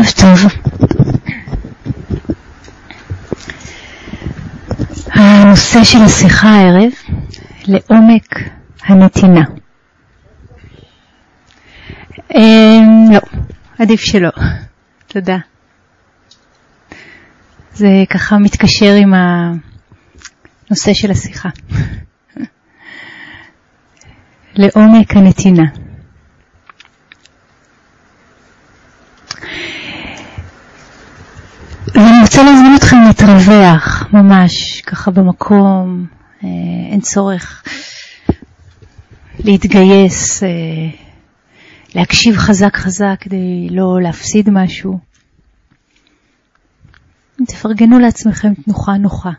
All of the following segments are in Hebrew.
טוב. הנושא של השיחה הערב, לעומק הנתינה. לא, עדיף שלא. תודה. זה ככה מתקשר עם הנושא של השיחה. לעומק הנתינה. ואני רוצה להזמין אתכם להתרווח ממש ככה במקום, אין צורך להתגייס, להקשיב חזק חזק כדי לא להפסיד משהו. תפרגנו לעצמכם תנוחה נוחה.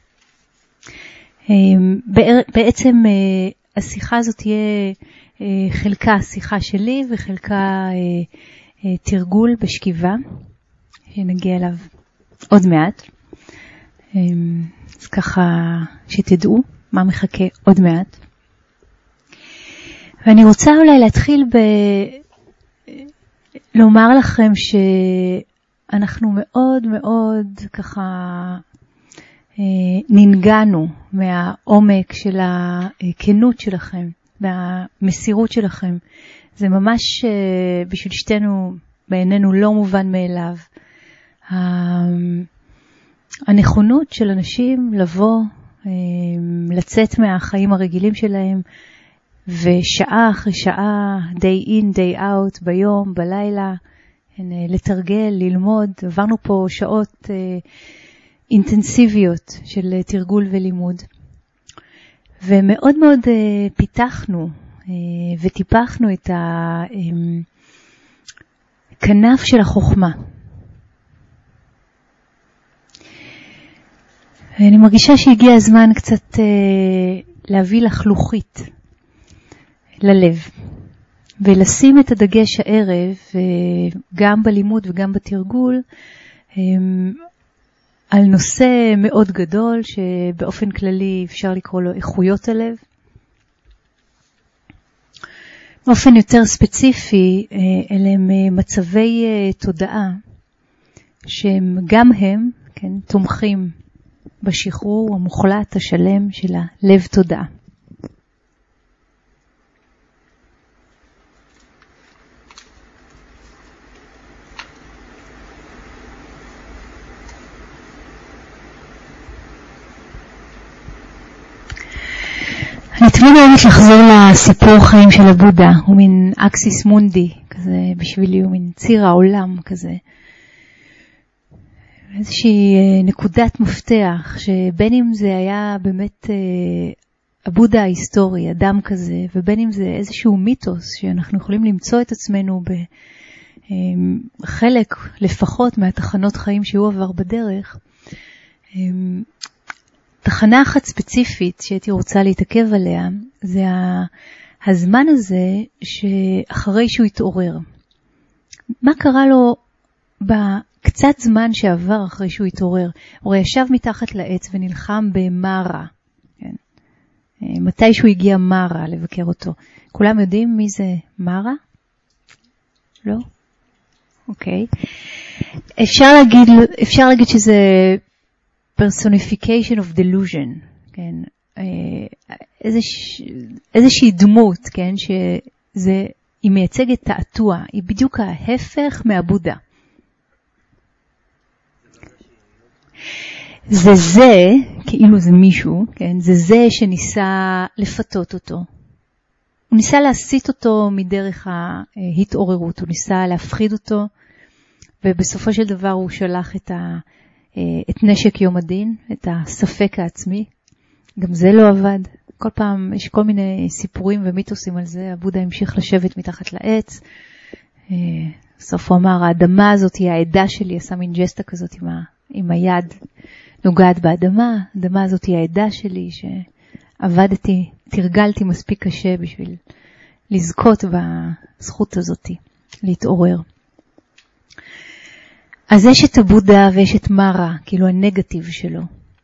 בעצם השיחה הזאת תהיה חלקה שיחה שלי וחלקה תרגול בשכיבה, שנגיע אליו עוד מעט. אז ככה שתדעו מה מחכה עוד מעט. ואני רוצה אולי להתחיל לומר לכם שאנחנו מאוד מאוד ככה ננגענו מהעומק של הכנות שלכם, מהמסירות שלכם. זה ממש בשביל שתינו בעינינו לא מובן מאליו. הנכונות של אנשים לבוא, לצאת מהחיים הרגילים שלהם, ושעה אחרי שעה, day in, day out, ביום, בלילה, לתרגל, ללמוד. עברנו פה שעות אינטנסיביות של תרגול ולימוד. ומאוד מאוד פיתחנו וטיפחנו את הכנף של החוכמה. אני מרגישה שהגיע הזמן קצת להביא לחלוכית ללב, ולשים את הדגש הערב, גם בלימוד וגם בתרגול, על נושא מאוד גדול, שבאופן כללי אפשר לקרוא לו איכויות הלב. באופן יותר ספציפי, אלה הם מצבי תודעה, שהם גם הם, כן, תומכים בשחרור המוחלט השלם של הלב תודעה. אני תמיד אוהבת לחזור לסיפור חיים של הבודה. הוא מין אקסיס מונדי, כזה בשבילי, הוא מין ציר העולם כזה. איזושהי נקודת מפתח, שבין אם זה היה באמת הבודה ההיסטורי, אדם כזה, ובין אם זה איזשהו מיתוס, שאנחנו יכולים למצוא את עצמנו בחלק לפחות מהתחנות חיים שהוא עבר בדרך. תחנה אחת ספציפית שהייתי רוצה להתעכב עליה, זה הזמן הזה שאחרי שהוא התעורר. מה קרה לו בקצת זמן שעבר אחרי שהוא התעורר? הוא ישב מתחת לעץ ונלחם במרה. כן? מתי שהוא הגיע מרה לבקר אותו? כולם יודעים מי זה מרה? לא? אוקיי. אפשר להגיד שזה personification of delusion, כן? איזושהי דמות, כן? היא מייצגת תעתוע, היא בדיוק ההפך מהבודה. זה, כאילו זה מישהו, כן? זה שניסה לפתות אותו. הוא ניסה להסיט אותו מדרך ההתעוררות, הוא ניסה להפחיד אותו, ובסופו של דבר הוא שלח את נשק יום הדין, את הספק העצמי. גם זה לא עבד. כל פעם יש כל מיני סיפורים ומיתוסים על זה. הבודה המשיך לשבת מתחת לעץ. בסוף הוא אמר, האדמה הזאת היא העדה שלי, עשה מין ג'סטה כזאת עם היד נוגעת באדמה. האדמה הזאת היא העדה שלי, שעבדתי, תרגלתי מספיק קשה בשביל לזכות בזכות הזאת, להתעורר. אז יש את הבודה ויש את מרה, כאילו הנגטיב שלו.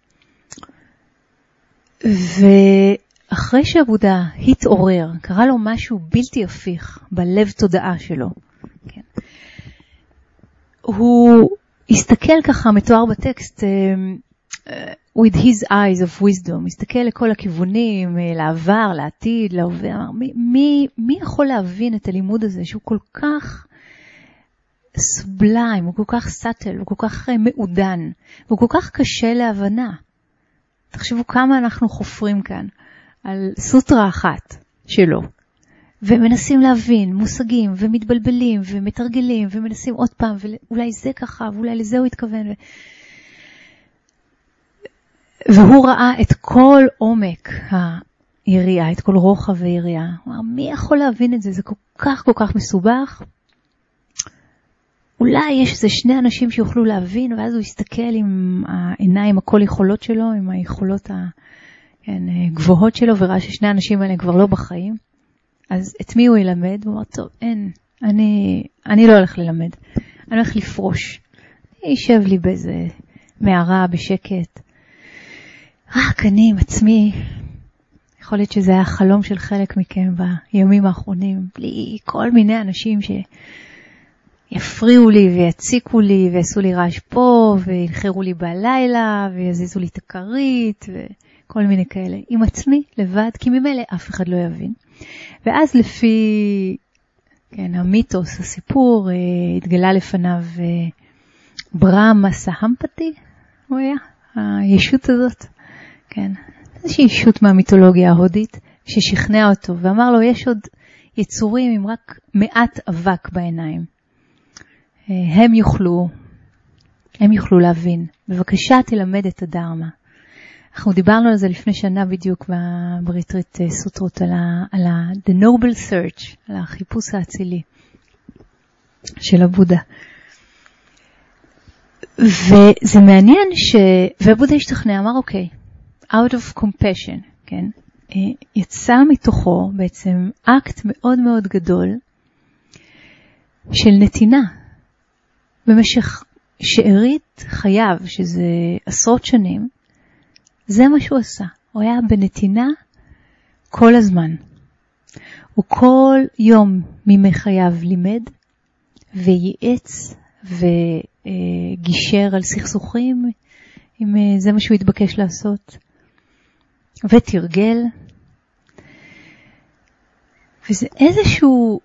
ואחרי שהבודה התעורר, קרה לו משהו בלתי הפיך בלב תודעה שלו. כן. הוא הסתכל ככה, מתואר בטקסט, with his eyes of wisdom, הסתכל לכל הכיוונים, לעבר, לעתיד, להווה, מי יכול להבין את הלימוד הזה, שהוא כל כך סובליים, הוא כל כך סאטל, הוא כל כך מעודן, והוא כל כך קשה להבנה. תחשבו כמה אנחנו חופרים כאן על סוטרה אחת שלו, ומנסים להבין מושגים, ומתבלבלים, ומתרגלים, ומנסים עוד פעם, ואולי זה ככה, ואולי לזה הוא התכוון. והוא ראה את כל עומק היריעה, את כל רוחב היריעה. הוא אמר, מי יכול להבין את זה? זה כל כך מסובך. אולי יש איזה שני אנשים שיוכלו להבין, ואז הוא יסתכל עם העיניים, הכל יכולות שלו, עם היכולות הגבוהות שלו, וראה ששני האנשים האלה כבר לא בחיים. אז את מי הוא ילמד? הוא אמר, טוב, אני לא הולך ללמד. אני הולך לפרוש. אני אשב לי באיזה מערה בשקט. רק אני עם עצמי. יכול להיות שזה היה חלום של חלק מכם בימים האחרונים. בלי כל מיני אנשים שיפריעו לי ויציקו לי ויעשו לי רעש פה וילחרו לי בלילה ויזיזו לי את הכרית וכל מיני כאלה. עם עצמי לבד, כי ממילא אף אחד לא יבין. ואז לפי המיתוס, הסיפור, התגלה לפניו ברמה סהמפתי, הוא היה, הישות הזאת, איזושהי ישות מהמיתולוגיה ההודית, ששכנע אותו ואמר לו, יש עוד יצורים עם רק מעט אבק בעיניים. הם יוכלו להבין. בבקשה תלמד את הדרמה. אנחנו דיברנו על זה לפני שנה בדיוק בריטריט סוטרות, על the noble search, על החיפוש האצילי של הבודה. וזה מעניין והבודה השתכנע, אמר אוקיי, out of compassion, כן? יצא מתוכו בעצם אקט מאוד מאוד גדול של נתינה. במשך שארית חייו, שזה עשרות שנים, זה מה שהוא עשה. הוא היה בנתינה כל הזמן. הוא כל יום מימי חייו לימד וייעץ וגישר על סכסוכים, אם זה מה שהוא התבקש לעשות. ותרגל. וזה איזשהו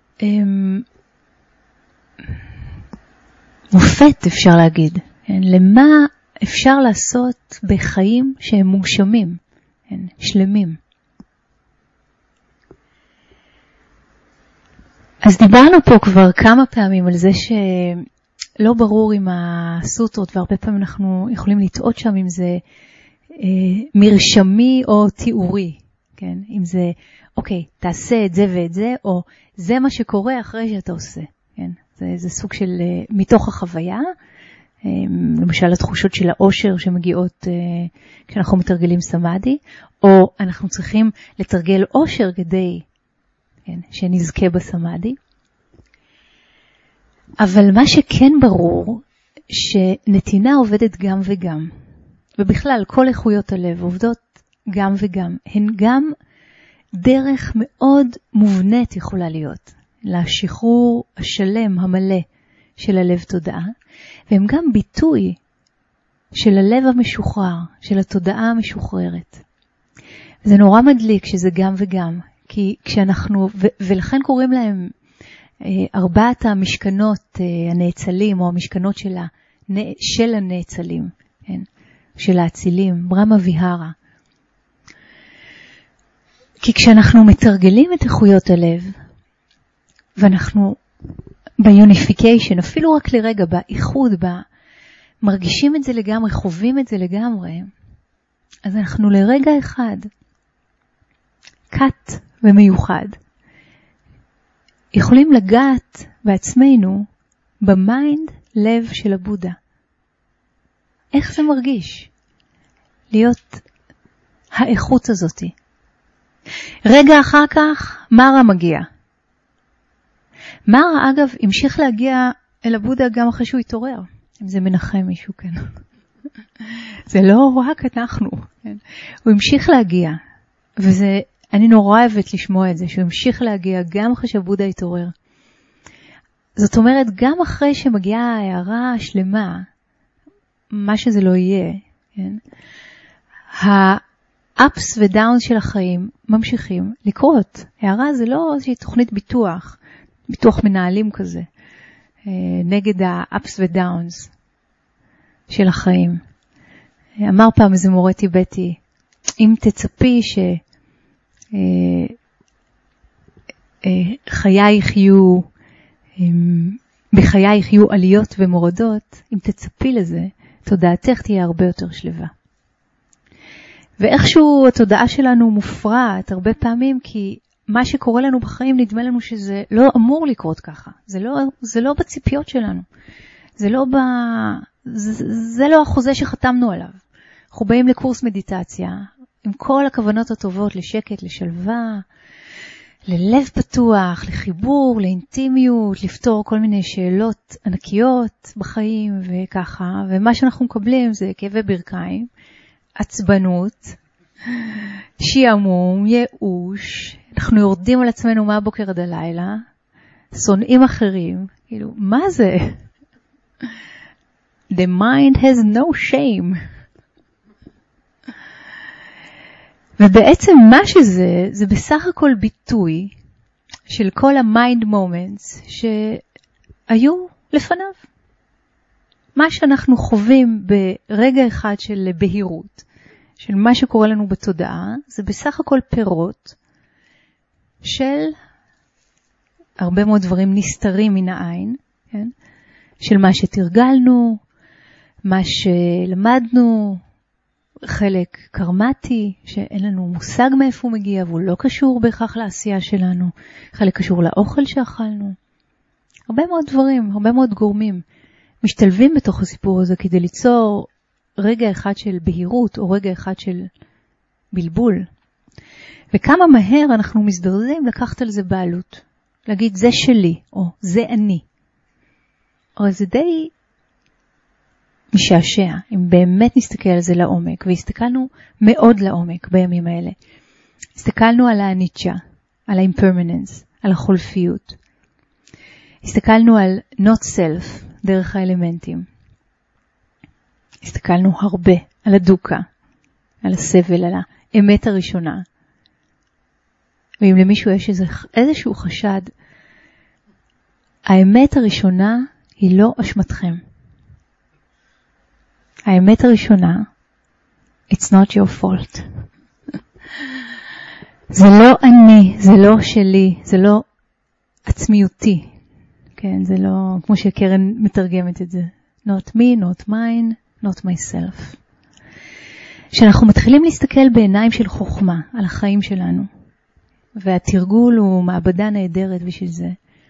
מופת, אפשר להגיד. למה אפשר לעשות בחיים שהם מוגשמים, שלמים. אז דיברנו פה כבר כמה פעמים על זה שלא ברור עם הסוטרות, והרבה פעמים אנחנו יכולים לטעות שם אם זה מרשמי או תיאורי, כן? אם זה, אוקיי, תעשה את זה ואת זה, או זה מה שקורה אחרי שאתה עושה, כן? זה סוג של מתוך החוויה, למשל התחושות של האושר שמגיעות כשאנחנו מתרגלים סמאדי, או אנחנו צריכים לתרגל אושר כדי שנזכה בסמאדי. אבל מה שכן ברור, שנתינה עובדת גם וגם. ובכלל, כל איכויות הלב עובדות גם וגם. הן גם דרך מאוד מובנית יכולה להיות, לשחרור השלם, המלא של הלב תודעה, והם גם ביטוי של הלב המשוחרר, של התודעה המשוחררת. זה נורא מדליק שזה גם וגם, כי כשאנחנו, ולכן קוראים להם ארבעת המשכנות הנאצלים, או המשכנות של הנאצלים, כן? של האצילים, ברמה ויהרה. כי כשאנחנו מתרגלים את איכויות הלב, ואנחנו ביוניפיקיישן, אפילו רק לרגע, באיחוד, מרגישים את זה לגמרי, חווים את זה לגמרי, אז אנחנו לרגע אחד, קט ומיוחד, יכולים לגעת בעצמנו במיינד לב של הבודה. איך זה מרגיש? להיות האיכות הזאת. רגע אחר כך, מרה מגיע. מרה, אגב, המשיך להגיע אל הבודה גם אחרי שהוא התעורר. אם זה מנחם מישהו, כן. זה לא רק אנחנו. כן. הוא המשיך להגיע. וזה, אני נורא אוהבת לשמוע את זה, שהוא המשיך להגיע גם אחרי שהבודה התעורר. זאת אומרת, גם אחרי שמגיעה הערה שלמה, מה שזה לא יהיה, כן? ה-ups ו-downs של החיים ממשיכים לקרות. הערה זה לא איזושהי תוכנית ביטוח, ביטוח מנהלים כזה, נגד ה-ups ו-downs של החיים. אמר פעם איזה מורה טיבטי, אם תצפי בחייך יהיו עליות ומורדות, אם תצפי לזה, תודעתך תהיה הרבה יותר שלווה. ואיכשהו התודעה שלנו מופרעת הרבה פעמים, כי מה שקורה לנו בחיים נדמה לנו שזה לא אמור לקרות ככה. זה לא בציפיות שלנו. זה לא החוזה שחתמנו עליו. אנחנו באים לקורס מדיטציה, עם כל הכוונות הטובות לשקט, לשלווה, ללב פתוח, לחיבור, לאינטימיות, לפתור כל מיני שאלות ענקיות בחיים וככה, ומה שאנחנו מקבלים זה כאבי ברכיים, עצבנות, שיעמום, ייאוש, אנחנו יורדים על עצמנו מהבוקר עד הלילה, שונאים אחרים, כאילו, מה זה? The mind has no shame. ובעצם מה שזה, זה בסך הכל ביטוי של כל המיינד מומנטס שהיו לפניו. מה שאנחנו חווים ברגע אחד של בהירות, של מה שקורה לנו בתודעה, זה בסך הכל פירות של הרבה מאוד דברים נסתרים מן העין, כן? של מה שתרגלנו, מה שלמדנו, חלק קרמטי, שאין לנו מושג מאיפה הוא מגיע, והוא לא קשור בהכרח לעשייה שלנו, חלק קשור לאוכל שאכלנו. הרבה מאוד דברים, הרבה מאוד גורמים, משתלבים בתוך הסיפור הזה כדי ליצור רגע אחד של בהירות, או רגע אחד של בלבול. וכמה מהר אנחנו מזדרזים לקחת על זה בעלות. להגיד, זה שלי, או זה אני. או זה די משעשע, אם באמת נסתכל על זה לעומק, והסתכלנו מאוד לעומק בימים האלה. הסתכלנו על האניצ'ה, על האימפרמננס, על החולפיות. הסתכלנו על not self, דרך האלמנטים. הסתכלנו הרבה על הדוקה, על הסבל, על האמת הראשונה. ואם למישהו יש איזשהו חשד, האמת הראשונה היא לא אשמתכם. האמת הראשונה, it's not your fault. זה לא אני, זה לא שלי, זה לא עצמיותי. כן, זה לא, כמו שקרן מתרגמת את זה. Not me, not mine, not myself. כשאנחנו מתחילים להסתכל בעיניים של חוכמה על החיים שלנו, והתרגול הוא מעבדה נהדרת בשביל זה.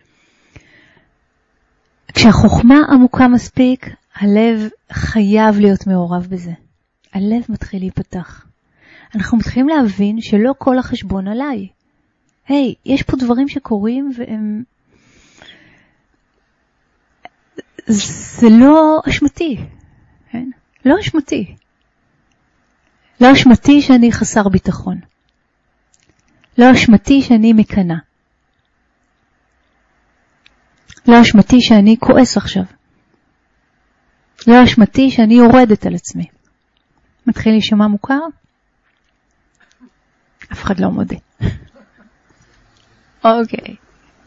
כשהחוכמה עמוקה מספיק, הלב חייב להיות מעורב בזה. הלב מתחיל להיפתח. אנחנו מתחילים להבין שלא כל החשבון עליי. היי, יש פה דברים שקורים והם... זה לא אשמתי. כן? לא אשמתי. לא אשמתי שאני חסר ביטחון. לא אשמתי שאני מקנה. לא אשמתי שאני כועס עכשיו. לא אשמתי שאני יורדת על עצמי. מתחיל להישמע מוכר? אף אחד לא מודה. אוקיי.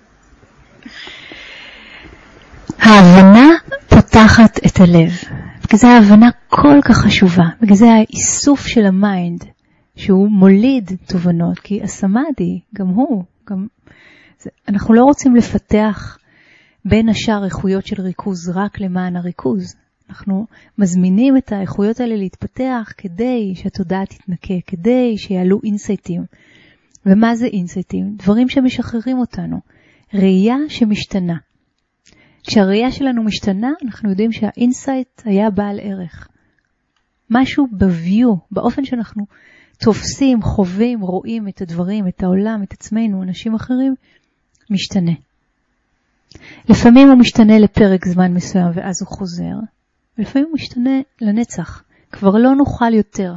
ההבנה פותחת את הלב. בגלל זה ההבנה כל כך חשובה. בגלל זה האיסוף של המיינד, שהוא מוליד תובנות, כי הסמאדי, גם הוא, אנחנו לא רוצים לפתח בין השאר איכויות של ריכוז רק למען הריכוז. אנחנו מזמינים את האיכויות האלה להתפתח כדי שהתודעה תתנקה, כדי שיעלו אינסייטים. ומה זה אינסייטים? דברים שמשחררים אותנו. ראייה שמשתנה. כשהראייה שלנו משתנה, אנחנו יודעים שהאינסייט היה בעל ערך. משהו בוויו, באופן שאנחנו תופסים, חווים, רואים את הדברים, את העולם, את עצמנו, אנשים אחרים, משתנה. לפעמים הוא משתנה לפרק זמן מסוים ואז הוא חוזר, ולפעמים הוא משתנה לנצח. כבר לא נוכל יותר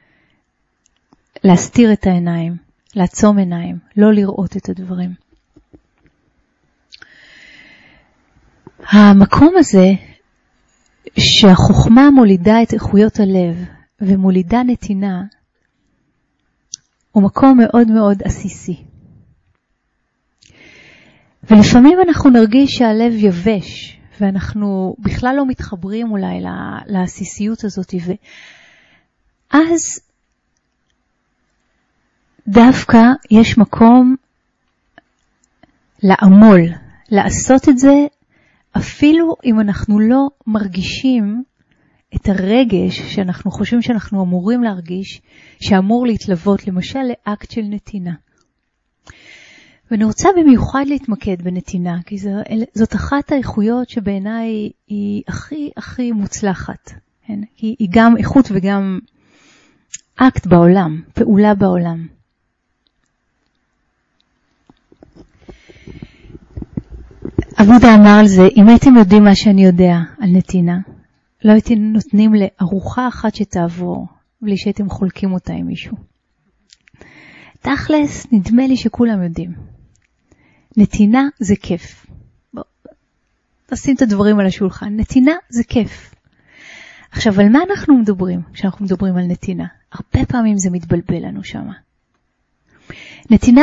להסתיר את העיניים, לעצום עיניים, לא לראות את הדברים. המקום הזה שהחוכמה מולידה את איכויות הלב ומולידה נתינה, הוא מקום מאוד מאוד עסיסי. ולפעמים אנחנו נרגיש שהלב יבש, ואנחנו בכלל לא מתחברים אולי לעסיסיות הזאת, ואז דווקא יש מקום לעמול, לעשות את זה, אפילו אם אנחנו לא מרגישים את הרגש שאנחנו חושבים שאנחנו אמורים להרגיש, שאמור להתלוות למשל לאקט של נתינה. ואני רוצה במיוחד להתמקד בנתינה, כי זאת אחת האיכויות שבעיניי היא הכי מוצלחת. כן? היא גם איכות וגם אקט בעולם, פעולה בעולם. עבודה אמר על זה, אם הייתם יודעים מה שאני יודע על נתינה, לא הייתם נותנים לארוחה אחת שתעבור, בלי שהייתם חולקים אותה עם מישהו. תכלס, נדמה לי שכולם יודעים. נתינה זה כיף. בוא, נשים את הדברים על השולחן. נתינה זה כיף. עכשיו, על מה אנחנו מדברים כשאנחנו מדברים על נתינה? הרבה פעמים זה מתבלבל לנו שם. נתינה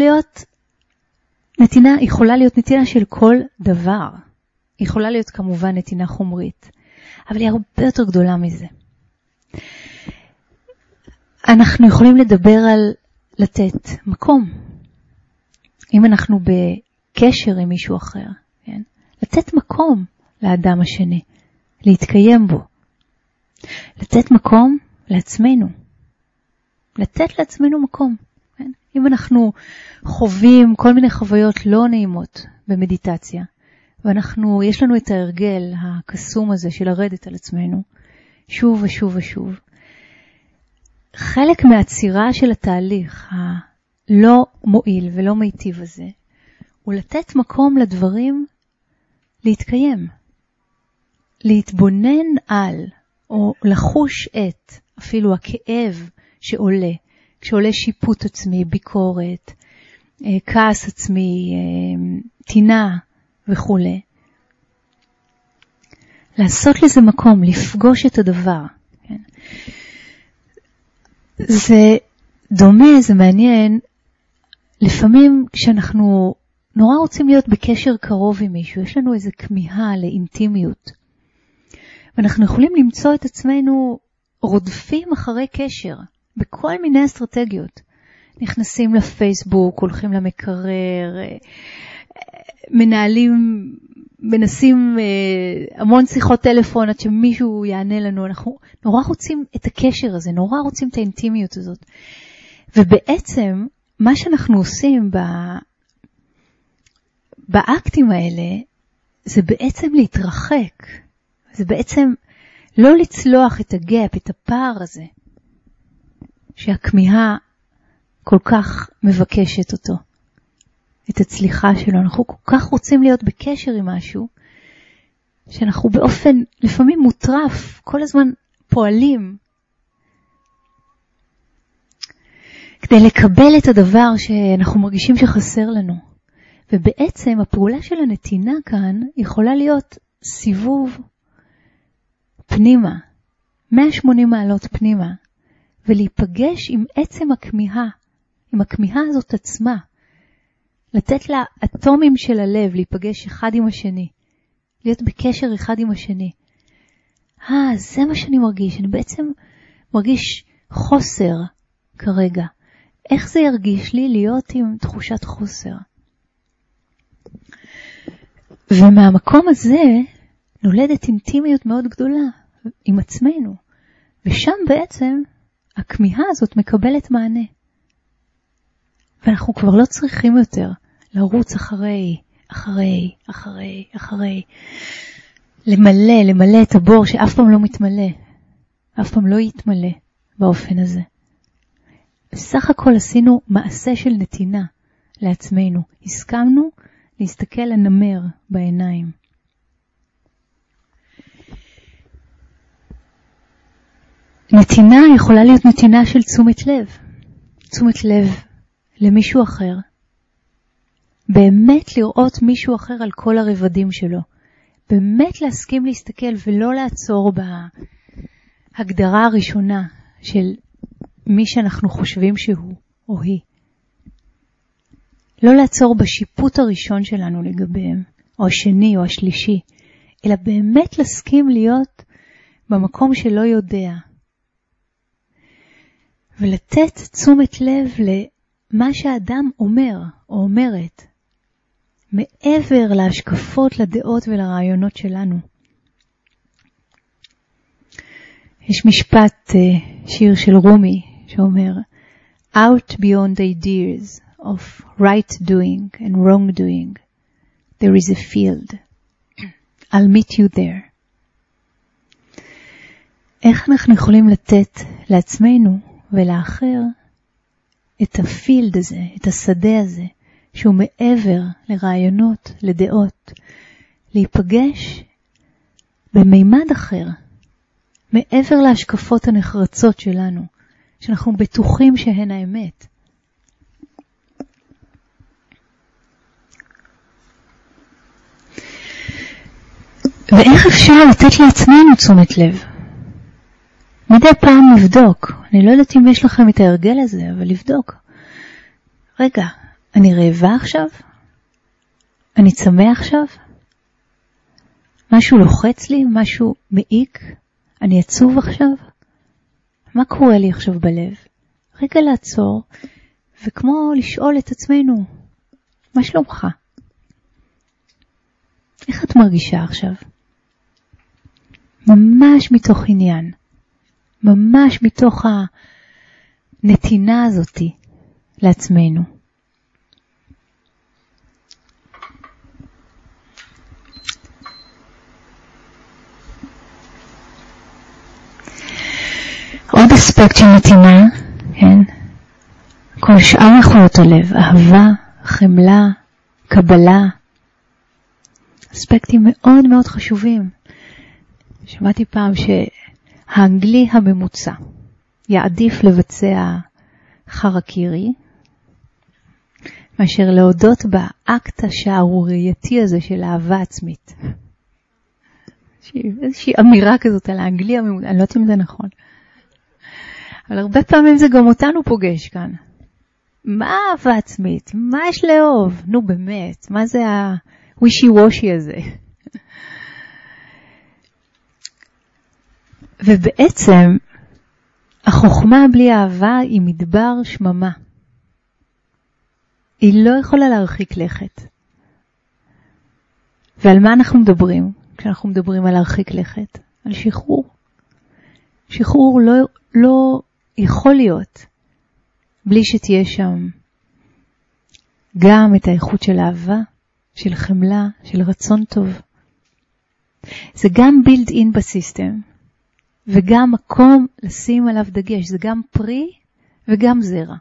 יכולה להיות נתינה של כל דבר. היא יכולה להיות כמובן נתינה חומרית, אבל היא הרבה יותר גדולה מזה. אנחנו יכולים לדבר על לתת מקום. אם אנחנו בקשר עם מישהו אחר, כן? לתת מקום לאדם השני, להתקיים בו. לתת מקום לעצמנו. לתת לעצמנו מקום. כן? אם אנחנו חווים כל מיני חוויות לא נעימות במדיטציה, יש לנו את ההרגל הקסום הזה של לרדת על עצמנו, שוב ושוב ושוב. חלק מהצירה של התהליך הלא מועיל ולא מיטיב הזה, הוא לתת מקום לדברים להתקיים. להתבונן על, או לחוש את, אפילו הכאב שעולה, כשעולה שיפוט עצמי, ביקורת, כעס עצמי, טינה וכו'. לעשות לזה מקום, לפגוש את הדבר. כן? זה דומה, זה מעניין, לפעמים כשאנחנו נורא רוצים להיות בקשר קרוב עם מישהו, יש לנו איזו כמיהה לאינטימיות. ואנחנו יכולים למצוא את עצמנו רודפים אחרי קשר, בכל מיני אסטרטגיות. נכנסים לפייסבוק, הולכים למקרר, מנסים המון שיחות טלפון עד שמישהו יענה לנו. אנחנו נורא רוצים את הקשר הזה, נורא רוצים את האינטימיות הזאת. ובעצם מה שאנחנו עושים באקטים האלה, זה בעצם להתרחק. זה בעצם לא לצלוח את הגאפ, את הפער הזה, שהכמיהה כל כך מבקשת אותו. את הצליחה שלו. אנחנו כל כך רוצים להיות בקשר עם משהו, שאנחנו באופן לפעמים מוטרף, כל הזמן פועלים, כדי לקבל את הדבר שאנחנו מרגישים שחסר לנו. ובעצם הפעולה של הנתינה כאן יכולה להיות סיבוב פנימה, 180 מעלות פנימה, ולהיפגש עם עצם הכמיהה, עם הכמיהה הזאת עצמה, לתת לאטומים של הלב להיפגש אחד עם השני, להיות בקשר אחד עם השני. זה מה שאני מרגיש, אני בעצם מרגיש חוסר כרגע. איך זה ירגיש לי להיות עם תחושת חוסר? ומהמקום הזה נולדת אינטימיות מאוד גדולה עם עצמנו. ושם בעצם הכמיהה הזאת מקבלת מענה. ואנחנו כבר לא צריכים יותר לרוץ אחרי, למלא את הבור שאף פעם לא מתמלא, אף פעם לא יתמלא באופן הזה. בסך הכל עשינו מעשה של נתינה לעצמנו. הסכמנו להסתכל לנמר בעיניים. נתינה יכולה להיות נתינה של תשומת לב למישהו אחר. באמת לראות מישהו אחר על כל הרבדים שלו. באמת להסכים להסתכל ולא לעצור בהגדרה הראשונה של מי שאנחנו חושבים שהוא או היא. לא לעצור בשיפוט הראשון שלנו לגביהם, או השני או השלישי, אלא באמת להסכים להיות במקום שלא יודע. ולתת תשומת לב למה שהאדם אומר או אומרת, מעבר להשקפות, לדעות ולרעיונות שלנו. יש משפט, שיר של רומי, שאומר, Out beyond ideas of right doing and wrong doing, there is a field. I'll meet you there. איך אנחנו יכולים לתת לעצמנו ולאחר את הפילד הזה, את השדה הזה, שהוא מעבר לרעיונות, לדעות, להיפגש במימד אחר, מעבר להשקפות הנחרצות שלנו, שאנחנו בטוחים שהן האמת. ואיך אפשר לתת לעצמנו תשומת לב? מדי פעם לבדוק. אני לא יודעת אם יש לכם את ההרגל הזה, אבל לבדוק. רגע, אני רעבה עכשיו? אני צמא עכשיו? משהו לוחץ לי? משהו מעיק? אני עצוב עכשיו? מה קורה לי עכשיו בלב? רגע לעצור, וכמו לשאול את עצמנו, מה שלומך? איך את מרגישה עכשיו? ממש מתוך עניין, ממש מתוך הנתינה הזאת לעצמנו. עוד אספקט של נתינה, כן? כל שאר יכולות הלב, אהבה, חמלה, קבלה, אספקטים מאוד מאוד חשובים. שמעתי פעם שהאנגלי הממוצע יעדיף לבצע חרקירי, מאשר להודות באקט השערורייתי הזה של אהבה עצמית. איזושהי אמירה כזאת על האנגלי הממוצע, אני לא יודעת אם זה נכון. אבל הרבה פעמים זה גם אותנו פוגש כאן. מה אהבה עצמית? מה יש לאהוב? נו באמת, מה זה הווישי וושי הזה? ובעצם החוכמה בלי אהבה היא מדבר שממה. היא לא יכולה להרחיק לכת. ועל מה אנחנו מדברים כשאנחנו מדברים על להרחיק לכת? על שחרור. שחרור לא יכול להיות בלי שתהיה שם גם את האיכות של אהבה, של חמלה, של רצון טוב. זה גם built in בסיסטם, וגם מקום לשים עליו דגש. זה גם פרי וגם זרע.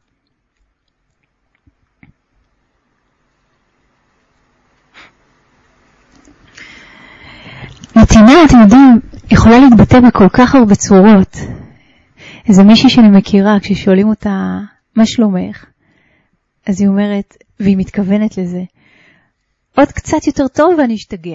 נתינה, אתם יודעים, יכולה להתבטא בכל כך הרבה צורות. איזה מישהי שאני מכירה, כששואלים אותה, מה שלומך? אז היא אומרת, והיא מתכוונת לזה, עוד קצת יותר טוב ואני אשתגע.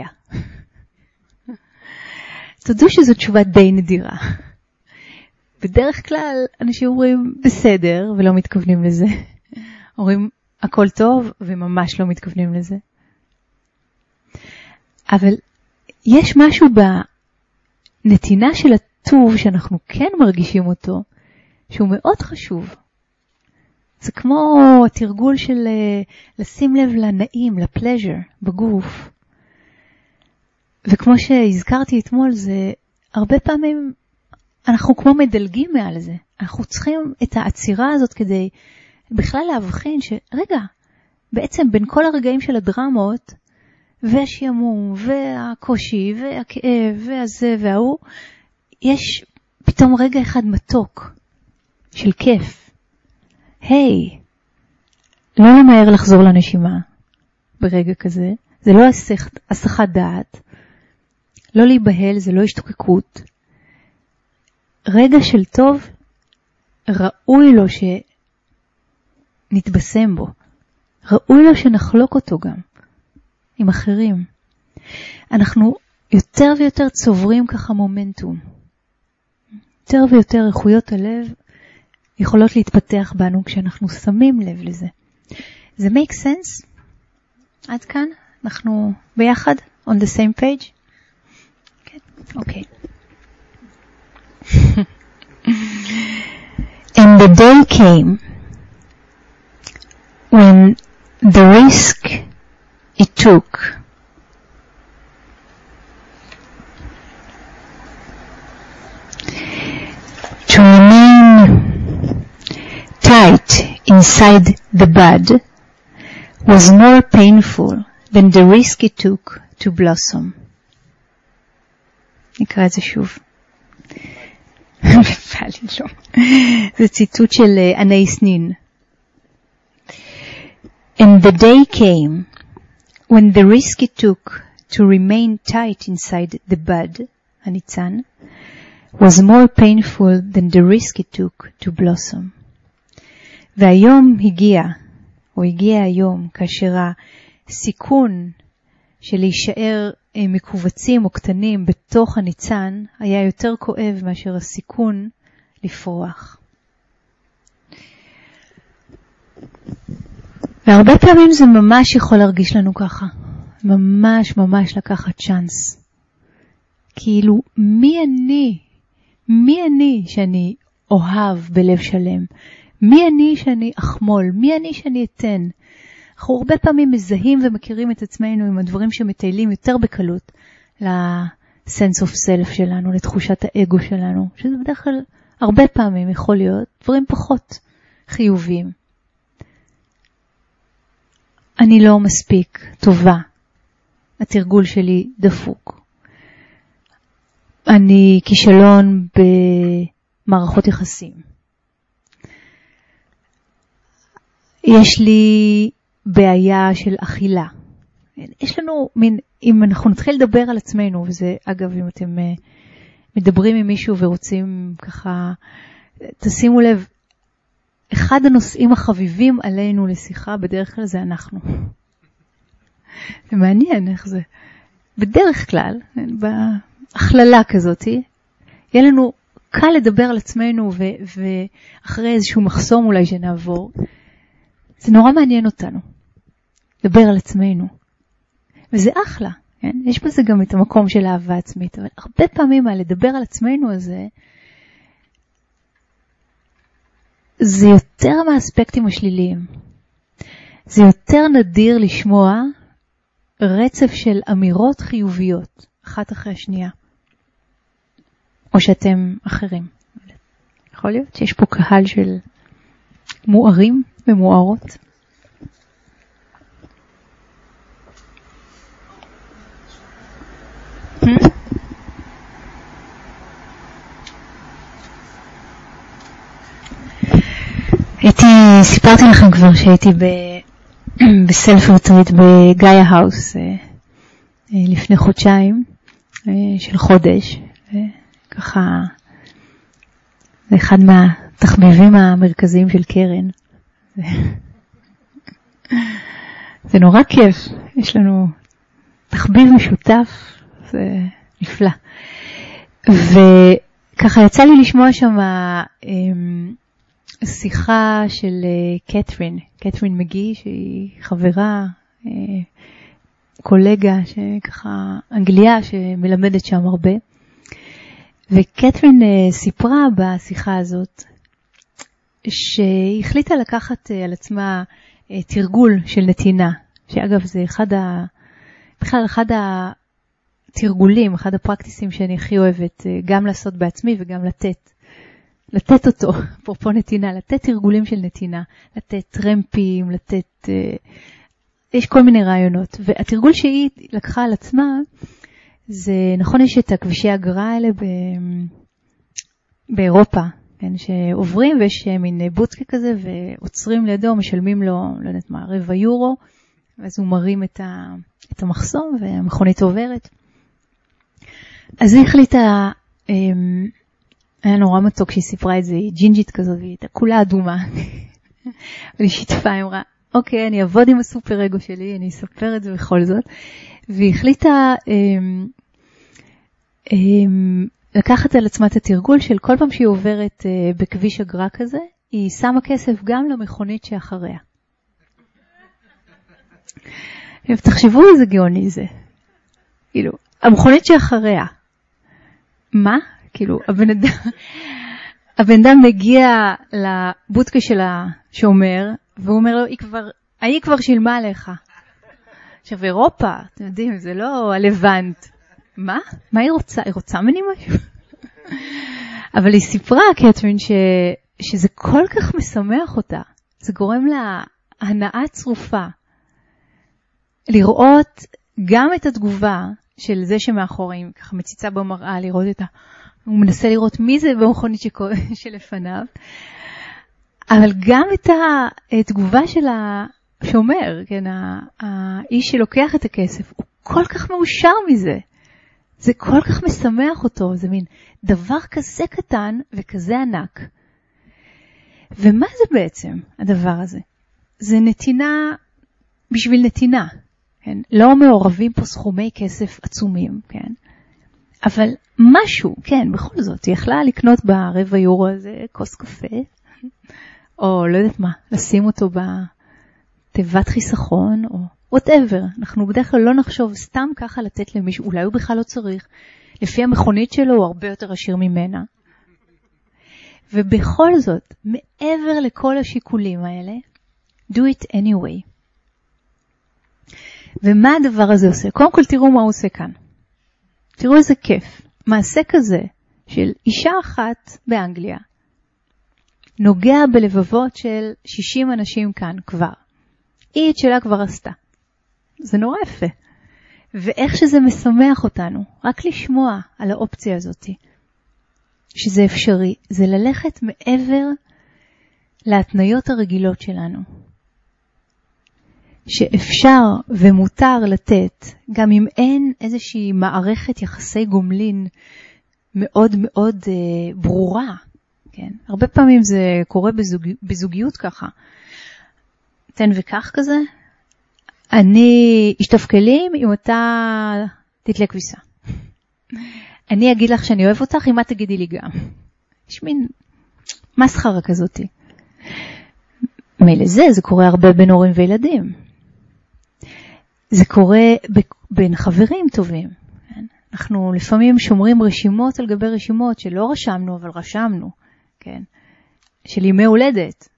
תודו שזו תשובה די נדירה. בדרך כלל אנשים אומרים בסדר ולא מתכוונים לזה. אומרים הכל טוב וממש לא מתכוונים לזה. אבל יש משהו בנתינה של הטוב שאנחנו כן מרגישים אותו, שהוא מאוד חשוב. זה כמו התרגול של לשים לב לנעים, לפלז'ר, בגוף. וכמו שהזכרתי אתמול, זה הרבה פעמים אנחנו כמו מדלגים מעל זה. אנחנו צריכים את העצירה הזאת כדי בכלל להבחין שרגע, בעצם בין כל הרגעים של הדרמות, והשעמום, והקושי, והכאב, והזה וההוא, יש פתאום רגע אחד מתוק של כיף. היי, לא למהר לחזור לנשימה ברגע כזה. זה לא הסחת דעת. לא להיבהל, זה לא השתוקקות. רגע של טוב, ראוי לו שנתבשם בו. ראוי לו שנחלוק אותו גם עם אחרים. אנחנו יותר ויותר צוברים ככה מומנטום. יותר ויותר איכויות הלב יכולות להתפתח בנו כשאנחנו שמים לב לזה. זה make sense? עד כאן? אנחנו ביחד? On the same page? כן, אוקיי. And the day came when the risk it took to remain tight inside the bud was more painful than the risk it took to blossom. נקרא את זה שוב. זה ציטוט של ענאי סנין. And the day came when the risk it took to remain tight inside the bud, הניצן, was more painful than the risk it took to blossom. והיום הגיע היום, כאשר הסיכון של להישאר מקובצים או קטנים בתוך הניצן היה יותר כואב מאשר הסיכון לפרוח. והרבה פעמים זה ממש יכול להרגיש לנו ככה. ממש לקחת צ'אנס. כאילו, מי אני שאני אוהב בלב שלם? מי אני שאני אחמול? מי אני שאני אתן? אנחנו הרבה פעמים מזהים ומכירים את עצמנו עם הדברים שמטיילים יותר בקלות ל-sense of self שלנו, לתחושת האגו שלנו, שזה בדרך כלל הרבה פעמים יכול להיות דברים פחות חיוביים. אני לא מספיק טובה. התרגול שלי דפוק. אני כישלון במערכות יחסים. יש לי בעיה של אכילה. יש לנו מין, אם אנחנו נתחיל לדבר על עצמנו, וזה אגב אם אתם מדברים עם מישהו ורוצים ככה, תשימו לב, אחד הנושאים החביבים עלינו לשיחה בדרך כלל זה אנחנו. זה מעניין איך זה. בדרך כלל, בהכללה כזאת, יהיה לנו קל לדבר על עצמנו ואחרי איזשהו מחסום אולי שנעבור, זה נורא מעניין אותנו. לדבר על עצמנו. וזה אחלה. כן? יש בזה גם את המקום של אהבה עצמית. אבל הרבה פעמים לדבר על עצמנו הזה, זה יותר מהאספקטים השליליים. זה יותר נדיר לשמוע רצף של אמירות חיוביות, אחת אחרי השנייה. או שאתם אחרים. יכול להיות שיש פה קהל של מוארים ומוארות. סיפרתי לכם כבר שהייתי בסלף ריטריט בגאיה האוס לפני חודשיים של חודש, וככה זה אחד מהתחביבים המרכזיים של קרן. זה נורא כיף, יש לנו תחביב משותף, זה נפלא. וככה יצא לי לשמוע שם שיחה של קת'רין מגי, שהיא חברה, קולגה שככה אנגליה שמלמדת שם הרבה. וקת'רין סיפרה בשיחה הזאת שהיא החליטה לקחת על עצמה תרגול של נתינה, שאגב זה בכלל אחד התרגולים, אחד הפרקטיסים שאני הכי אוהבת, גם לעשות בעצמי וגם לתת אותו, אפרופו נתינה, לתת תרגולים של נתינה, לתת טרמפים, יש כל מיני רעיונות. והתרגול שהיא לקחה על עצמה, זה נכון, יש את הכבישי הגרה האלה באירופה, כן, שעוברים ויש מין בוטקה כזה, ועוצרים לידו, משלמים לו, לא יודעת מה, €4, ואז הוא מרים את המחסום, והמכונית עוברת. אז היא החליטה, היה נורא מתוק שהיא סיפרה את זה, היא ג'ינג'ית כזאת, והיא הייתה כולה אדומה. והיא שיתפה, היא אמרה, אוקיי, אני אעבוד עם הסופר אגו שלי, אני אספר את זה בכל זאת. והיא החליטה לקחת על עצמה את התרגול של כל פעם שהיא עוברת בכביש אגרה כזה, היא שמה כסף גם למכונית שאחריה. תחשבו איזה גאוני זה. כאילו, המכונית שאחריה. מה? כאילו, הבן אדם מגיע לבודקה של השומר, והוא אומר לו, היא כבר שילמה עליך. עכשיו, אירופה, אתם יודעים, זה לא הלבנט. מה? מה היא רוצה? היא רוצה ממני משהו? אבל היא סיפרה, קתרין, שזה כל כך משמח אותה. זה גורם לה הנאה צרופה. לראות גם את התגובה של זה שמאחורים, ככה מציצה במראה, לראות הוא מנסה לראות מי זה במכונית שלפניו, אבל גם את התגובה של השומר, כן, האיש שלוקח את הכסף, הוא כל כך מאושר מזה. זה כל כך משמח אותו, זה מין דבר כזה קטן וכזה ענק. ומה זה בעצם הדבר הזה? זה נתינה בשביל נתינה. כן? לא מעורבים פה סכומי כסף עצומים, כן? אבל משהו, כן, בכל זאת, היא יכלה לקנות ברבע יורו הזה כוס קפה, או לא יודעת מה, לשים אותו בתיבת חיסכון, או whatever. אנחנו בדרך כלל לא נחשוב סתם ככה לתת למישהו, אולי הוא בכלל לא צריך. לפי המכונית שלו הוא הרבה יותר עשיר ממנה. ובכל זאת, מעבר לכל השיקולים האלה, do it anyway. ומה הדבר הזה עושה? קודם כל תראו מה הוא עושה כאן. תראו איזה כיף. מעשה כזה של אישה אחת באנגליה, נוגע בלבבות של 60 אנשים כאן כבר. היא את שלה כבר עשתה. זה נורא יפה. ואיך שזה משמח אותנו, רק לשמוע על האופציה הזאת, שזה אפשרי, זה ללכת מעבר להתניות הרגילות שלנו. שאפשר ומותר לתת, גם אם אין איזושהי מערכת יחסי גומלין מאוד מאוד ברורה. כן? הרבה פעמים זה קורה בזוגיות ככה. תן וכך כזה. אני אשטוף כלים אם אתה תתלה כביסה. אני אגיד לך שאני אוהב אותך אם את תגידי לי גם. יש מין מסחרה כזאת. מילא זה קורה הרבה בין הורים וילדים. זה קורה בין חברים טובים. כן? אנחנו לפעמים שומרים רשימות על גבי רשימות שלא רשמנו, אבל רשמנו. כן? של ימי הולדת.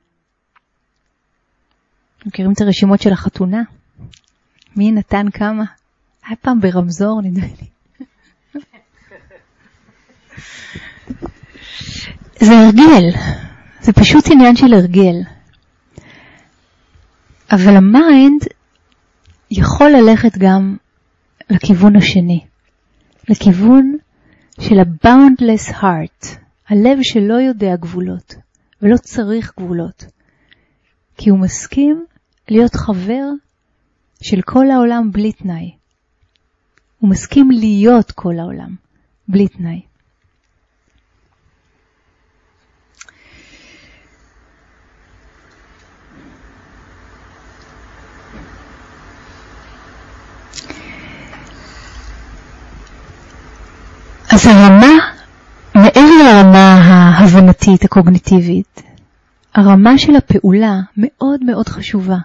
מכירים את הרשימות של החתונה? מי נתן כמה? היה פעם ברמזור, נדמה לי. זה הרגל. זה פשוט עניין של הרגל. אבל המיינד יכול ללכת גם לכיוון השני. לכיוון של ה-boundless heart. הלב שלא יודע גבולות. ולא צריך גבולות. כי הוא מסכים להיות חבר של כל העולם בלי תנאי. הוא מסכים להיות כל העולם בלי תנאי. אז הרמה, מעבר לרמה ההבנתית, הקוגניטיבית, הרמה של הפעולה מאוד מאוד חשובה.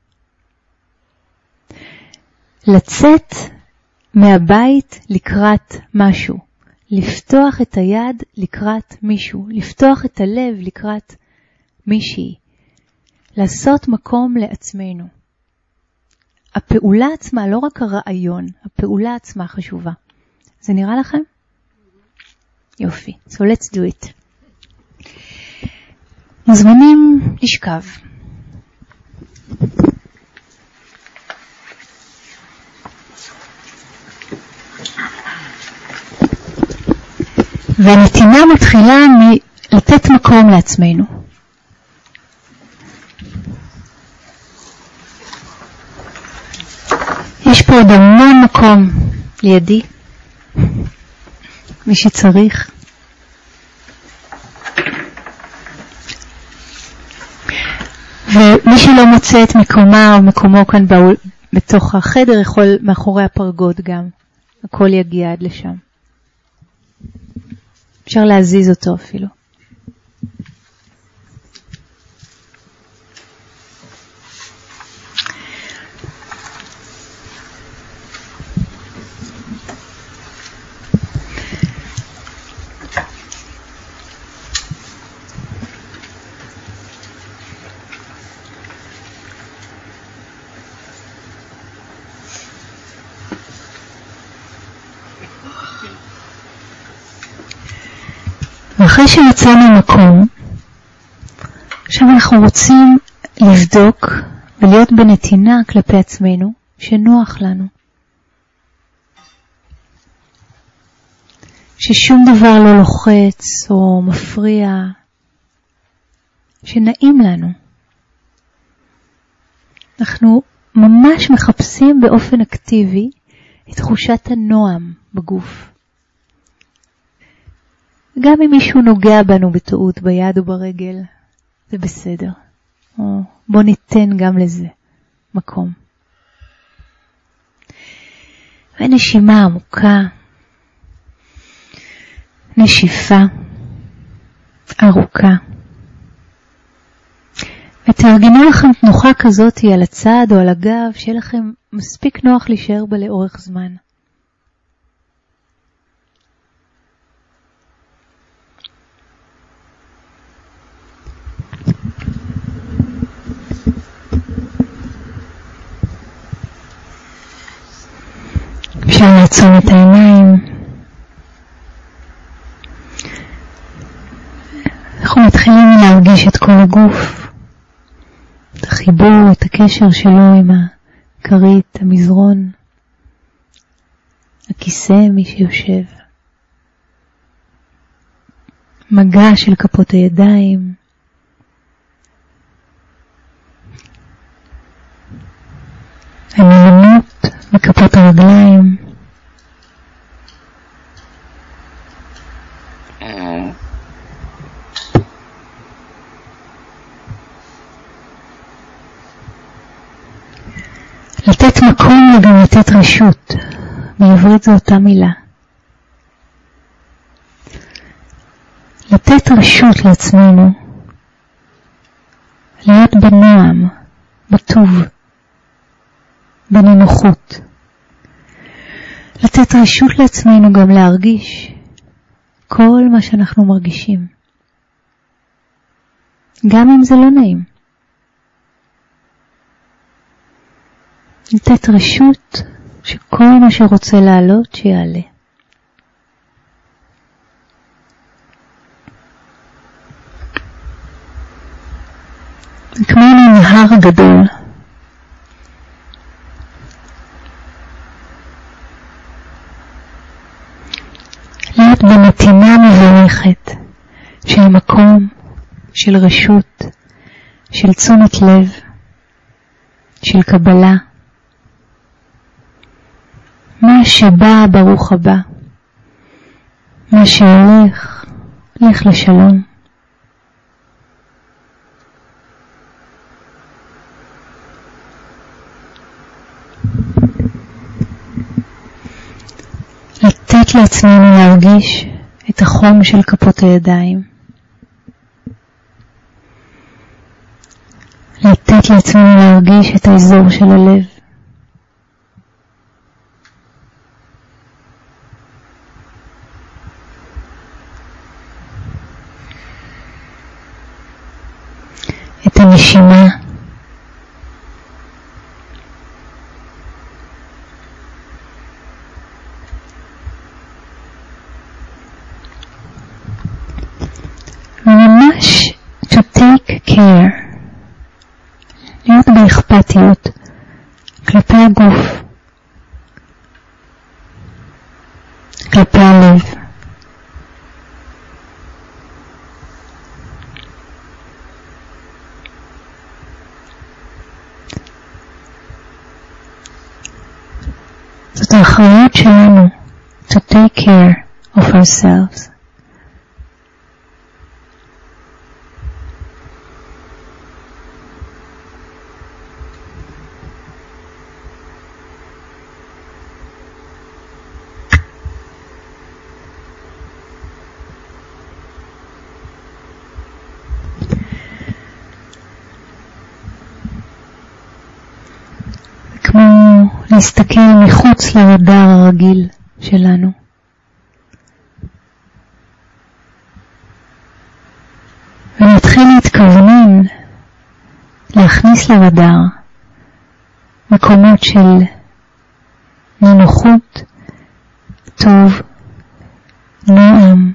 לצאת מהבית לקראת משהו. לפתוח את היד לקראת מישהו. לפתוח את הלב לקראת מישהי. לעשות מקום לעצמנו. הפעולה עצמה, לא רק הרעיון, הפעולה עצמה חשובה. זה נראה לכם? יופי. So let's do it. מוזמנים לשכב. והנתינה מתחילה מלתת מקום לעצמנו. יש פה עוד המון מקום לידי, מי שצריך. ומי שלא מוצא את מקומה או מקומו כאן בתוך החדר, יכול מאחורי הפרגוד גם. הכל יגיע עד לשם. אפשר להזיז אותו אפילו. ואחרי שמצאנו מקום, עכשיו אנחנו רוצים לבדוק ולהיות בנתינה כלפי עצמנו, שנוח לנו. ששום דבר לא לוחץ או מפריע, שנעים לנו. אנחנו ממש מחפשים באופן אקטיבי את תחושת הנועם בגוף. גם אם מישהו נוגע בנו בטעות ביד או ברגל, זה בסדר. בוא ניתן גם לזה מקום. ונשימה עמוקה, נשיפה ארוכה. ותארגנו לכם תנוחה כזאת על הצד או על הגב, שיהיה לכם מספיק נוח להישאר בה לאורך זמן. אפשר לעצום את העיניים. אנחנו מתחילים להרגיש את כל הגוף, את החיבור, את הקשר שלו עם הכרית, המזרון, הכיסא, מי שיושב, מגע של כפות הידיים, הנעימות מכפות הרגליים, לתת מקום וגם לתת רשות. בעברית זו אותה מילה. לתת רשות לעצמנו, להיות בנועם, בטוב, בנינוחות. לתת רשות לעצמנו גם להרגיש כל מה שאנחנו מרגישים, גם אם זה לא נעים. לתת רשות שכל מה שרוצה לעלות שיעלה. זה כמו נהר גדול. להיות בנתינה מבורכת של מקום, של רשות, של תשומת לב, של קבלה. מה שבא ברוך הבא, מה שהולך, לך לשלום. לתת לעצמנו להרגיש את החום של כפות הידיים. לתת לעצמנו להרגיש את האזור של הלב. את הנשימה. ממש to take care. להיות באכפתיות כלפי הגוף, כלפי הלב. זאת האחריות שלנו to take care of ourselves. להסתכל מחוץ לרדאר הרגיל שלנו. ונתחיל להתכוונן להכניס לרדאר מקומות של נינוחות, טוב, נועם.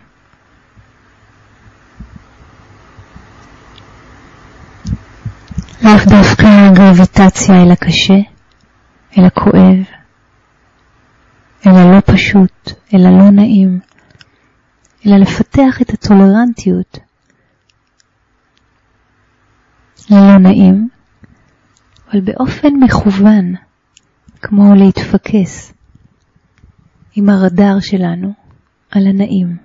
לאו דווקא גרביטציה אל הקשה, אל הכואב, אלא לא פשוט, אלא לא נעים, אלא לפתח את הטולרנטיות ללא נעים, אבל באופן מכוון, כמו להתפקס עם הרדאר שלנו על הנעים.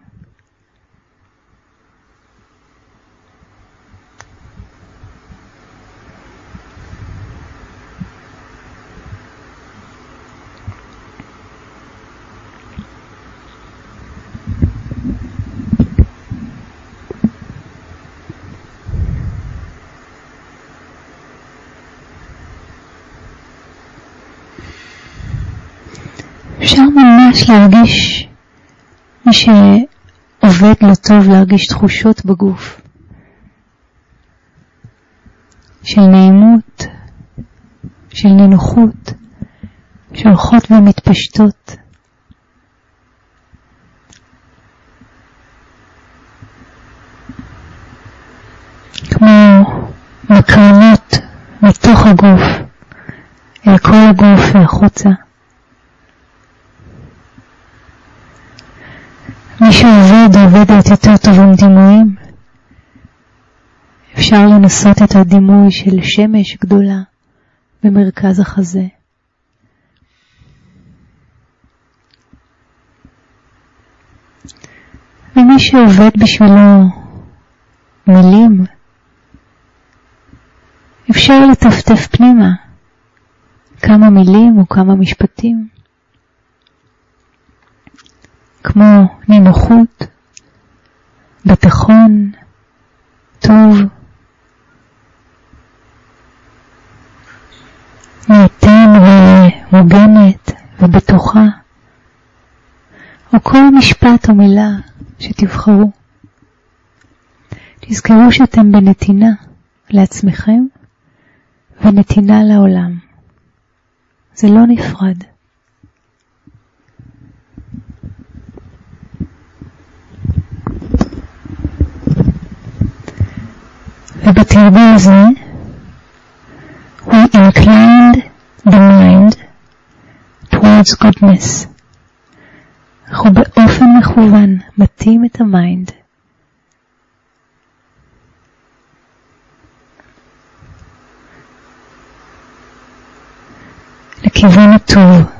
אפשר ממש להרגיש, מי שעובד לא טוב, להרגיש תחושות בגוף של נעימות, של נינוחות, שהולכות ומתפשטות. כמו מקרנות מתוך הגוף אל כל הגוף והחוצה. מי שעובד או עובדת יותר טוב עם דימויים, אפשר לנסות את הדימוי של שמש גדולה במרכז החזה. ומי שעובד בשבילו מילים, אפשר לטפטף פנימה כמה מילים או כמה משפטים. כמו נינוחות, ביטחון, טוב, נאטן ומוגנת ובטוחה, או כל משפט או מילה שתבחרו. תזכרו שאתם בנתינה לעצמכם ונתינה לעולם. זה לא נפרד. ובתרגול הזה, we inclined the mind towards goodness. אנחנו באופן מכוון מתאים את המיינד לכיוון הטוב.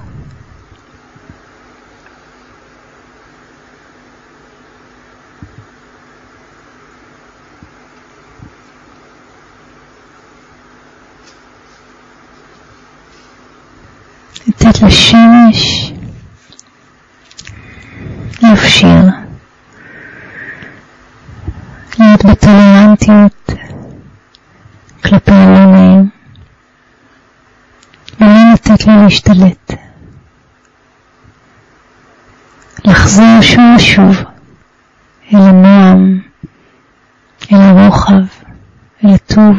לתת לשמש להפשיר, להיות בטולרנטיות כלפי הלא נעים, ולא לתת לו להשתלט, לחזור שוב ושוב אל הנועם, אל הרוחב, אל הטוב.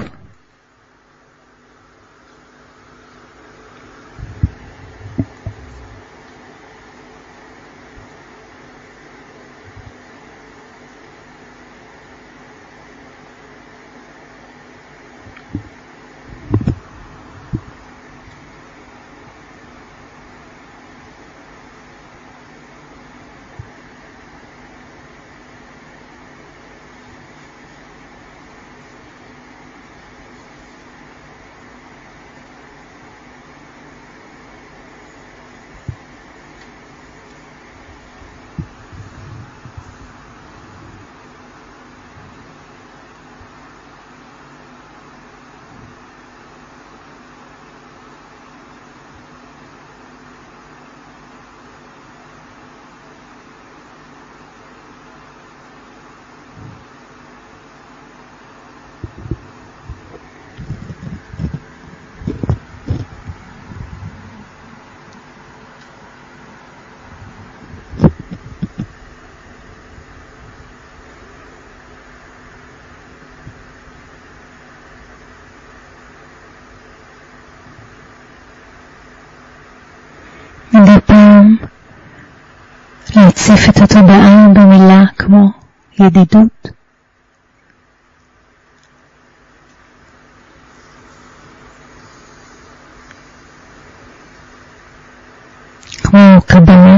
להציף את התודעה במילה כמו ידידות, כמו קבלה,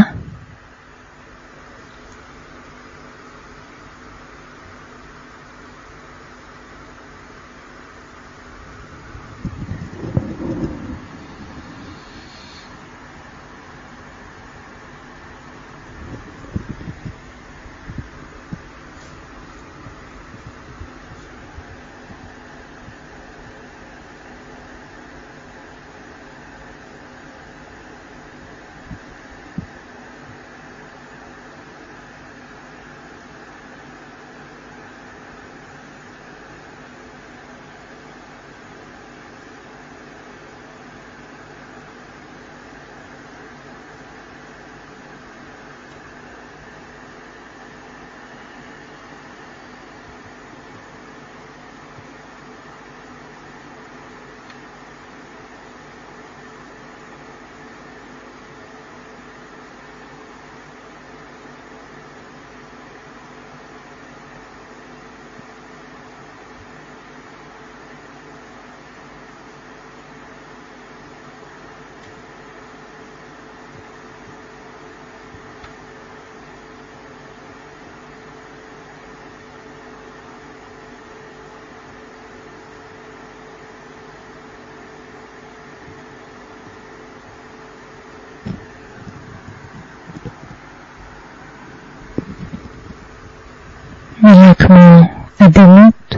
מילה כמו עדינות,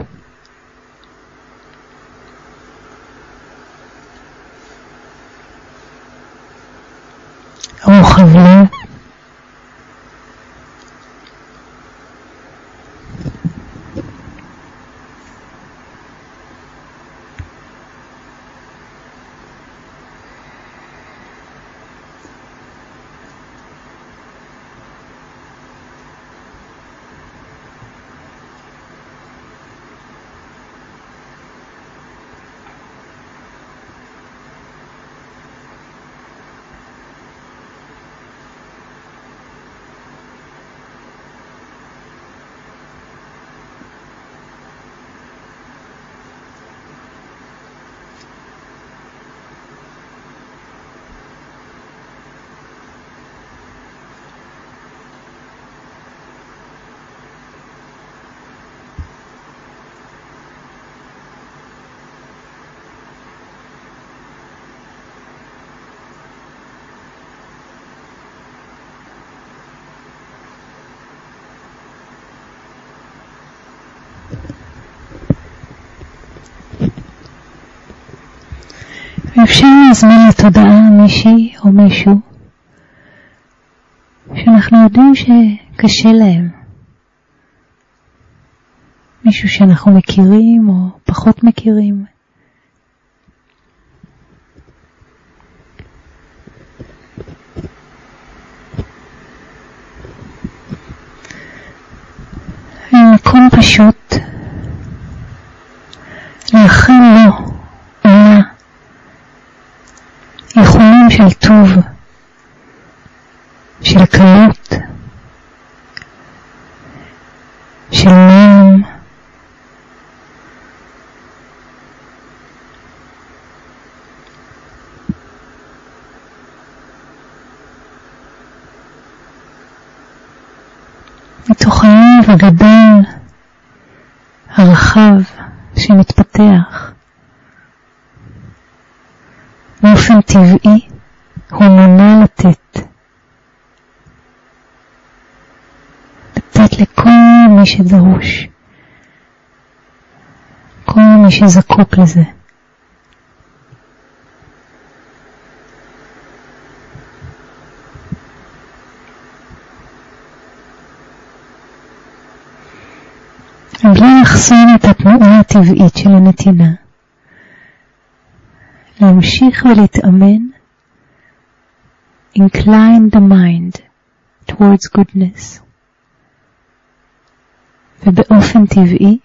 רוחב לב, ואפשר להזמין לתודעה מישהי או מישהו שאנחנו יודעים שקשה להם, מישהו שאנחנו מכירים או פחות מכירים. מקום פשוט לאחל לו איחולים של טוב, של קלות, של נעם, מתוך הלב הגדול הרחב שמתפתח באופן טבעי, הוא מונה לתת לכל מי שדרוש, כל מי שזקוק לזה. בלי לחסום את התנועה הטבעית של הנתינה, להמשיך ולהתאמן, incline the mind towards goodness, ובאופן טבעי,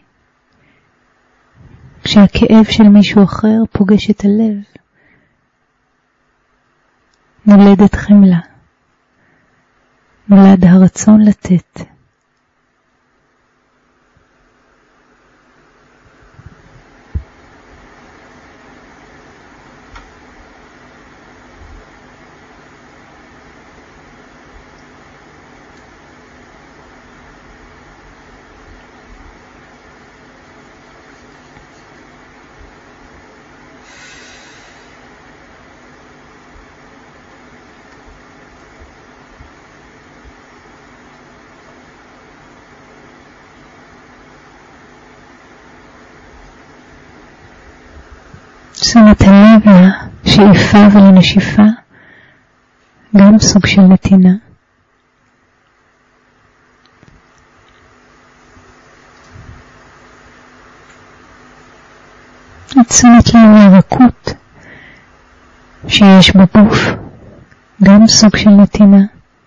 כשהכאב של מישהו אחר פוגש את הלב, נולדת חמלה, נולד הרצון לתת. תשומת הלב לשאיפה ולנשיפה, גם סוג של נתינה. תשומת לב לרכות שיש בגוף, גם סוג של נתינה.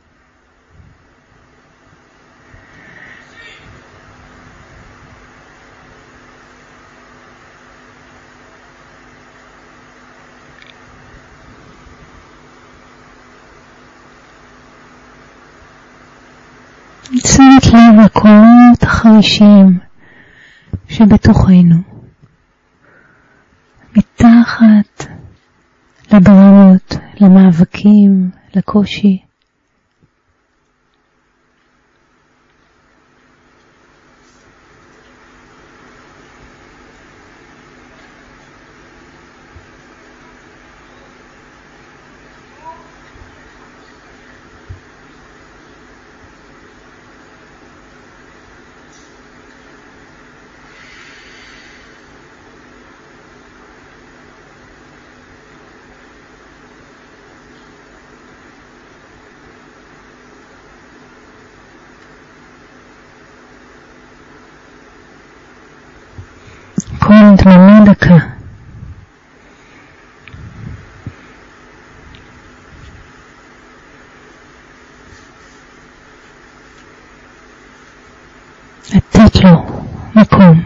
תשומת לב לקולות החרישיים שבתוכנו, מתחת לדרמות, למאבקים, לקושי. כל דממה דקה. לתת לו מקום.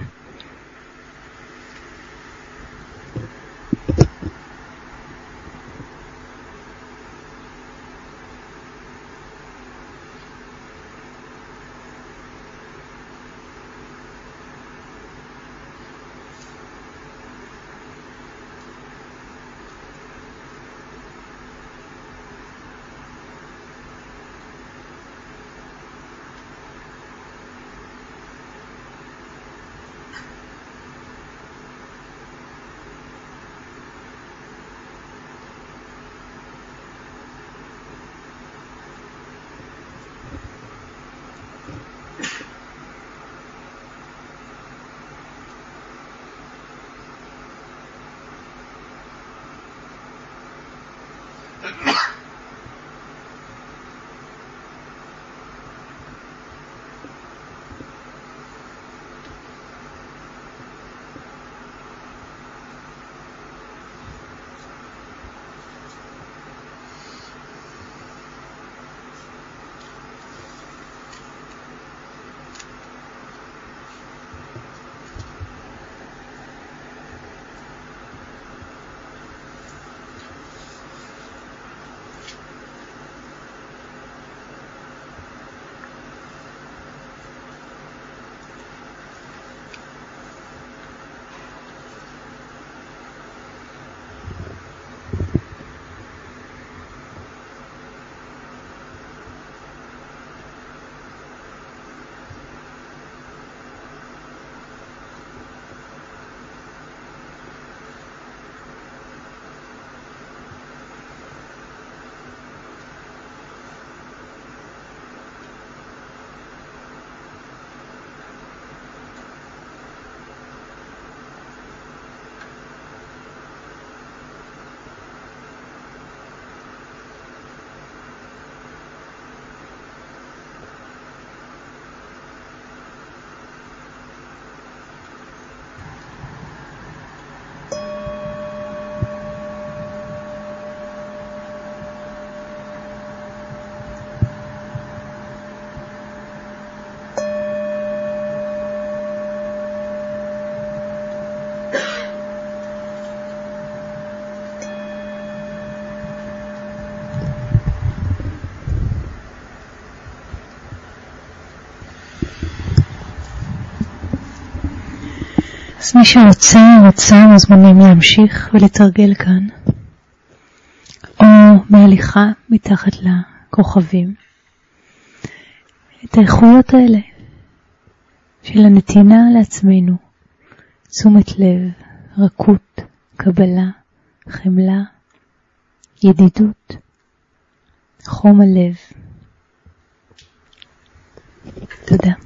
אז מי שרוצה מוזמנים להמשיך ולתרגל כאן, או מהליכה מתחת לכוכבים, את האיכויות האלה של הנתינה לעצמנו, תשומת לב, רכות, קבלה, חמלה, ידידות, חום הלב. תודה.